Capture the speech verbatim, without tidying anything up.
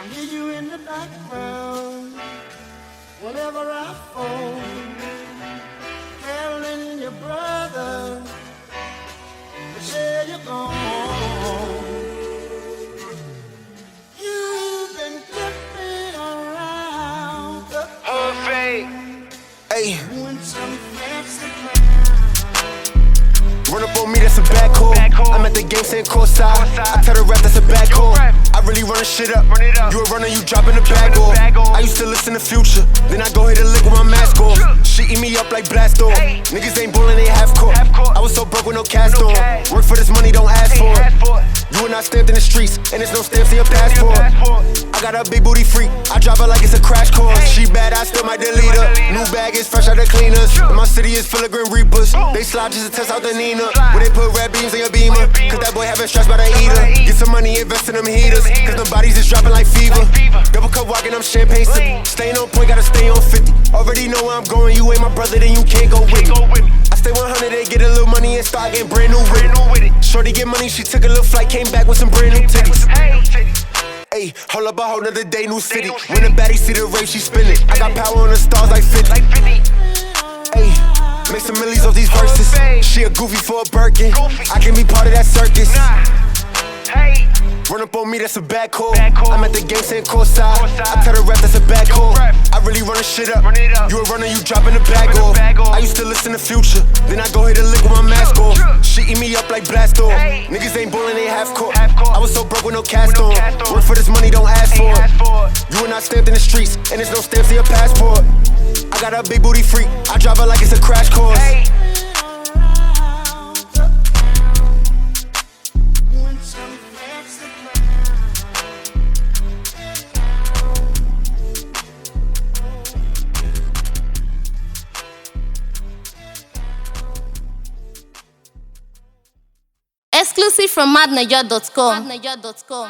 Need you in the background whenever I phone, telling your brother where you gone. You've been tripping around the Perfect. Hey, doing some fancy clown. run up on me, that's a back call. I'm at the game saying courtside. I tell the rap that's a back call. I really run the shit up. Run it up. You a runner, you dropping the bag off. bag off. I used to listen to Future, then I go hit a lick with my mask off. She eat me up like blast off. Hey. Niggas ain't ballin', they half court. Half court. I was so broke with no cast No on. cash. Work for this money, don't ask for Ain't it. asked for it. You and I stamped in the streets, and there's no stamps in your passport. passport. I got a big booty freak, I drive her like it's a crash course. She bad, I still might delete her. delete her. New bag is fresh out the cleaners. And my city is full of Grim Reapers. They slide just to test out the Nina. Where they put red beams in your beamer. Cause that boy having stress by the eater. Get some money, invest in them heaters. Cause the bodies is dropping like fever. Double cup walking, I'm champagne sipping. Staying on point, gotta stay on fifty. Already know where I'm going, you ain't my brother, then you can't go with me. Go with me. I stay one hundred, they get a little money and start getting brand new with Brand it. new with it. Shorty get money, she took a little flight, came back with some brand new titties. Hey. Ayy, hold up a whole nother day, new city. new When the city. baddie see the rave, she spin it. I got power on the stars like fifty. Like fifty. Ayy, make some millies off these verses. Perfect. She a goofy for a Birkin. Goofy. I can be part of that circus. Nah. Hey. Run up on me, that's a bad call. Bad call. I'm at the game saying courtside. Courtside. I tell the rap that's a bad Yo, call. rap. I really run the shit up. Run it up. You a runner, you dropping the bag Dropping the off. bag off. I used to listen to Future, then I go hit a lick with my mask True, off. true. She eat me up like blast off. Hey. Niggas ain't ballin', they half court. Half court. I was so broke with no cast no on. cast on. Work for this money, don't ask for Ain't it. asked for it. You and I stamped in the streets, and there's no stamps in your passport. I got a big booty freak, I drive her like it's a crash course. Hey. Doing some fancy clown. Exclusive from madnaja dot com.